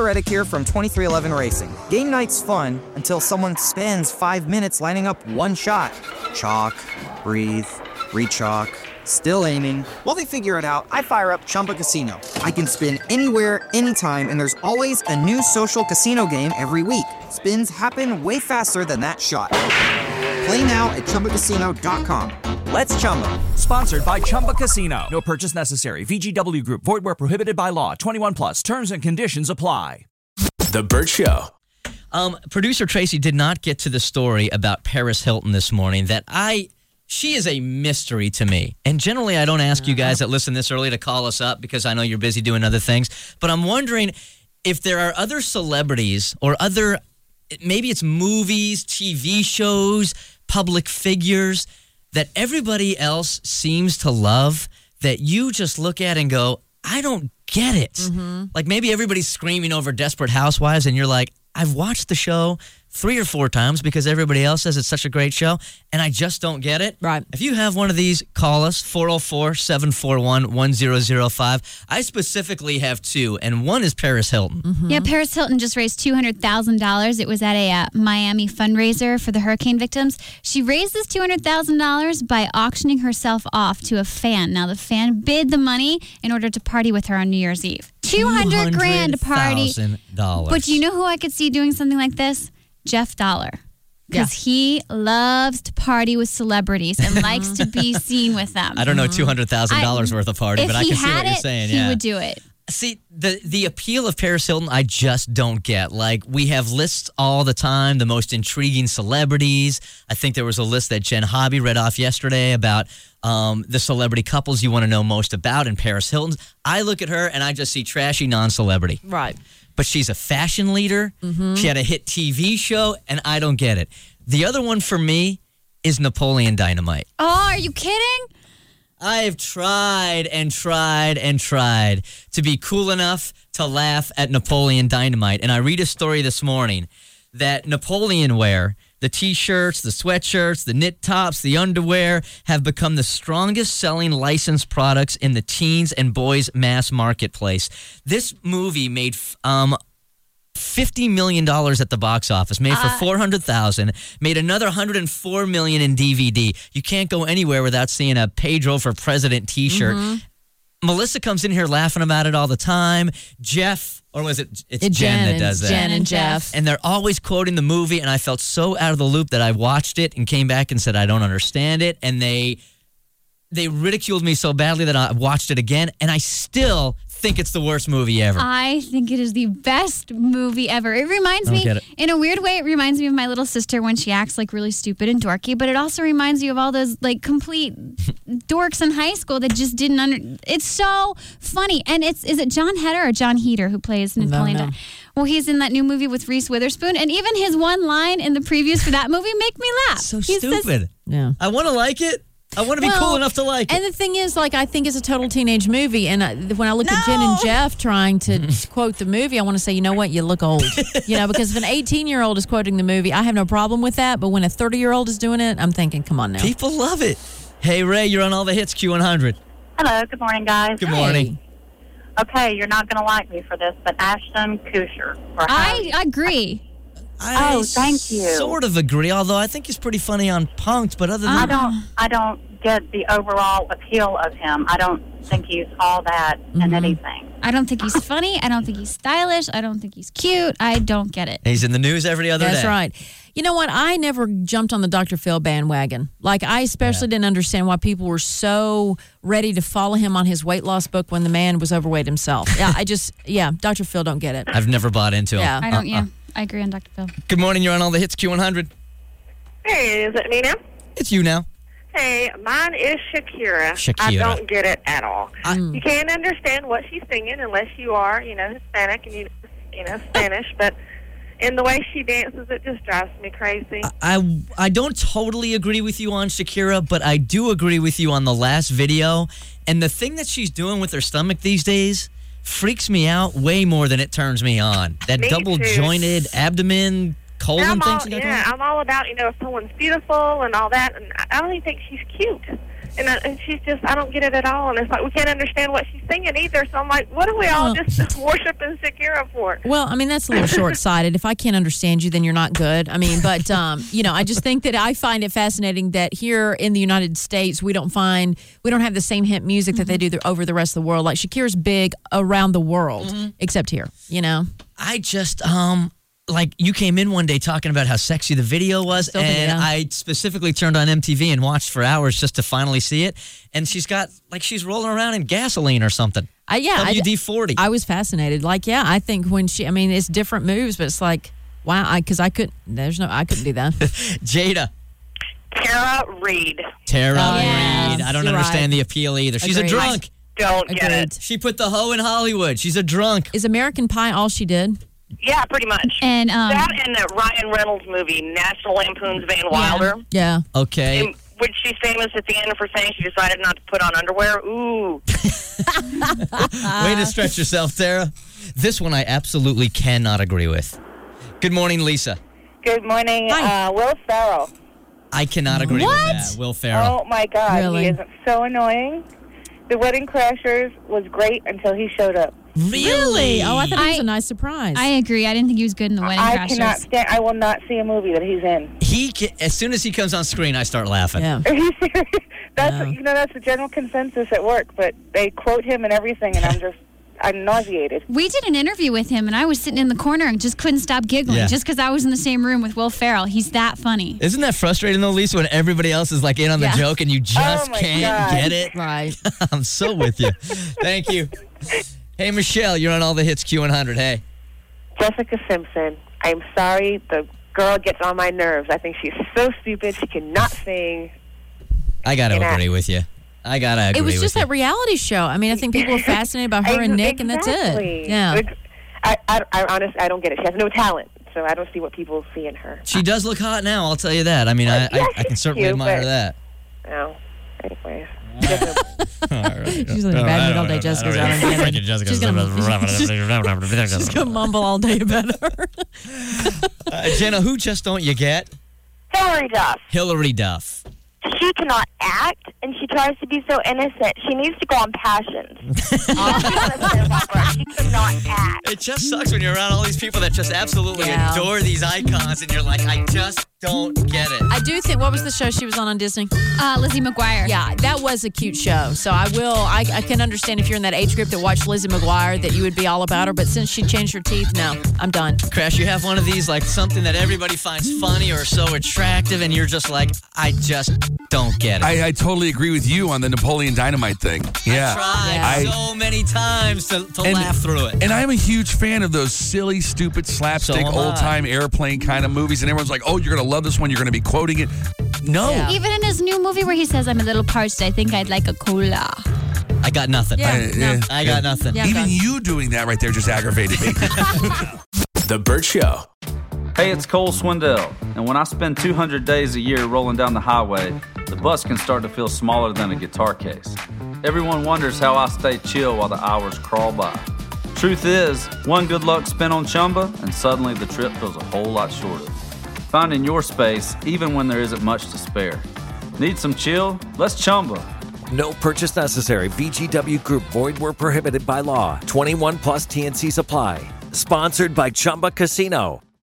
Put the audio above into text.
Reddick here from 2311 Racing. Game night's fun until someone spends 5 minutes lining up one shot. Chalk, breathe, re-chalk, still aiming. While they figure it out, I fire up Chumba Casino. I can spin anywhere, anytime, and there's always a new social casino game every week. Spins happen way faster than that shot. Play now at ChumbaCasino.com. Let's Chumba. Sponsored by Chumba Casino. No purchase necessary. VGW Group. Void where prohibited by law. 21 plus. Terms and conditions apply. The Burt Show. Producer Tracy did not get to the story about Paris Hilton this morning she is a mystery to me. And generally, I don't ask you guys that listen this early to call us up because I know you're busy doing other things. But I'm wondering if there are other celebrities or maybe it's movies, TV shows, public figures that everybody else seems to love that you just look at and go, I don't get it. Mm-hmm. Like maybe everybody's screaming over Desperate Housewives and you're like, I've watched the show 3 or 4 times because everybody else says it's such a great show, and I just don't get it. Right. If you have one of these, call us, 404-741-1005. I specifically have 2, and one is Paris Hilton. Mm-hmm. Yeah, Paris Hilton just raised $200,000. It was at a Miami fundraiser for the hurricane victims. She raised this $200,000 by auctioning herself off to a fan. Now, the fan bid the money in order to party with her on New Year's Eve. $200,000 to party. But you know who I could see doing something like this? Jeff Dollar. Because he loves to party with celebrities and likes to be seen with them. I don't know $200,000 worth of party, but I can see what you're saying. He would do it. See, the appeal of Paris Hilton, I just don't get. Like, we have lists all the time, the most intriguing celebrities. I think there was a list that Jen Hobby read off yesterday about the celebrity couples you want to know most about, and Paris Hilton. I look at her, and I just see trashy non-celebrity. Right. But she's a fashion leader. Mm-hmm. She had a hit TV show, and I don't get it. The other one for me is Napoleon Dynamite. Oh, are you kidding? I've tried and tried and tried to be cool enough to laugh at Napoleon Dynamite. And I read a story this morning that Napoleon wear, the T-shirts, the sweatshirts, the knit tops, the underwear, have become the strongest selling licensed products in the teens and boys mass marketplace. This movie made $50 million at the box office, made for $400,000, made another $104 million in DVD. You can't go anywhere without seeing a Pedro for President T-shirt. Mm-hmm. Melissa comes in here laughing about it all the time. Jeff, or was it? It's Jen that does that. Jen and Jeff. And they're always quoting the movie, and I felt so out of the loop that I watched it and came back and said, I don't understand it. And they ridiculed me so badly that I watched it again, and I still think it's the worst movie ever. I think it is the best movie ever. It reminds me, in a weird way, it reminds me of my little sister when she acts like really stupid and dorky, but it also reminds you of all those like complete dorks in high school that just didn't it's so funny. And is it John Heder or John Heder who plays Napoleon? No. Well, he's in that new movie with Reese Witherspoon, and even his one line in the previews for that movie make me laugh. So stupid. Yeah. I want to like it. I want to be cool enough to like it. And the thing is, like, I think it's a total teenage movie. And when I look at Jen and Jeff trying to quote the movie, I want to say, you know what? You look old. Because if an 18-year-old is quoting the movie, I have no problem with that. But when a 30-year-old is doing it, I'm thinking, come on now. People love it. Hey, Ray, you're on all the hits, Q100. Hello. Good morning, guys. Good morning. Okay, you're not going to like me for this, but Ashton Kutcher. I agree. Thank you. Sort of agree, although I think he's pretty funny on Punk'd, but other than I don't get the overall appeal of him. I don't think he's all that and anything. I don't think he's funny. I don't think he's stylish. I don't think he's cute. I don't get it. He's in the news every other day. That's right. You know what? I never jumped on the Dr. Phil bandwagon. Like, I especially didn't understand why people were so ready to follow him on his weight loss book when the man was overweight himself. Dr. Phil, don't get it. I've never bought into him. Yeah. I don't, I agree on Dr. Phil. Good morning. You're on all the hits, Q100. Hey, is it me now? It's you now. Hey, mine is Shakira. I don't get it at all. You can't understand what she's singing unless you are, Hispanic and Spanish, but in the way she dances, it just drives me crazy. I don't totally agree with you on Shakira, but I do agree with you on the last video. And the thing that she's doing with her stomach these days freaks me out way more than it turns me on. That double-jointed abdomen, colon thing. I'm all about, if someone's beautiful and all that, and I don't even think she's cute. And she's just, I don't get it at all. And it's like, we can't understand what she's singing either. So I'm like, what are we all just worshiping Shakira for? Well, I mean, that's a little short-sighted. If I can't understand you, then you're not good. I mean, but, I just think that I find it fascinating that here in the United States, we don't have the same hit music that they do over the rest of the world. Like, Shakira's big around the world, except here, I just, you came in one day talking about how sexy the video was, I specifically turned on MTV and watched for hours just to finally see it. And she's got, she's rolling around in gasoline or something. WD-40. I was fascinated. I think when it's different moves, but it's like, wow, because I couldn't do that. Jada. Tara Reid. Reid. I don't understand the appeal either. She's a drunk. Don't get it. She put the hoe in Hollywood. She's a drunk. Is American Pie all she did? Yeah, pretty much. And that and the Ryan Reynolds movie, National Lampoon's Van Wilder. Yeah. Okay. In which she's famous at the end for saying she decided not to put on underwear. Ooh. Way to stretch yourself, Tara. This one I absolutely cannot agree with. Good morning, Lisa. Good morning, Hi. Will Ferrell. I cannot agree with that. Will Ferrell. Oh, my God. Really? He is so annoying. The Wedding Crashers was great until he showed up. Really? Oh, I thought it was a nice surprise. I agree. I didn't think he was good in The Wedding Crashers. I will not see a movie that he's in. As soon as he comes on screen, I start laughing. Yeah. Are you serious? That's the general consensus at work, but they quote him and everything, and I'm nauseated. We did an interview with him, and I was sitting in the corner and just couldn't stop giggling just because I was in the same room with Will Ferrell. He's that funny. Isn't that frustrating, though, Lisa, when everybody else is in on the joke and you just can't get it? Right. I'm so with you. Thank you. Hey, Michelle, you're on All the Hits Q100. Hey. Jessica Simpson. I'm sorry, the girl gets on my nerves. I think she's so stupid. She cannot sing. I got to agree with you. It was just that reality show. I mean, I think people were fascinated by her and Nick, and that's it. Yeah. I honestly, I don't get it. She has no talent, so I don't see what people see in her. She does look hot now, I'll tell you that. I mean, I can certainly admire that. No. Anyways. All right. She's in a bad mood all day, Jessica's out on She's going to mumble all day about her. Jenna, who just don't you get? Hilary Duff. Hilary Duff. She cannot act, and she tries to be so innocent. She needs to go on Passions. She cannot act. It just sucks when you're around all these people that just absolutely adore these icons, and you're like, I just don't get it. I do think, what was the show she was on Disney? Lizzie McGuire. Yeah, that was a cute show. So I can understand if you're in that age group that watched Lizzie McGuire that you would be all about her. But since she changed her teeth, no, I'm done. Crash, you have one of these, something that everybody finds funny or so attractive, and you're just like, I just don't get it. I totally agree with you on the Napoleon Dynamite thing. Yeah. I tried so many times to laugh through it. And I'm a huge fan of those silly, stupid, slapstick, old-time airplane kind of movies. And everyone's like, oh, you're going to love this one. You're going to be quoting it. No. Yeah. Even in his new movie where he says, I'm a little parched, I think I'd like a cola. I got nothing. I got nothing. Yeah, even you doing that right there just aggravated me. The Burt Show. Hey, it's Cole Swindell, and when I spend 200 days a year rolling down the highway, the bus can start to feel smaller than a guitar case. Everyone wonders how I stay chill while the hours crawl by. Truth is, one good luck spin on Chumba, and suddenly the trip feels a whole lot shorter. Finding your space, even when there isn't much to spare. Need some chill? Let's Chumba. No purchase necessary. VGW Group. Void where prohibited by law. 21 plus TNC Supply. Sponsored by Chumba Casino.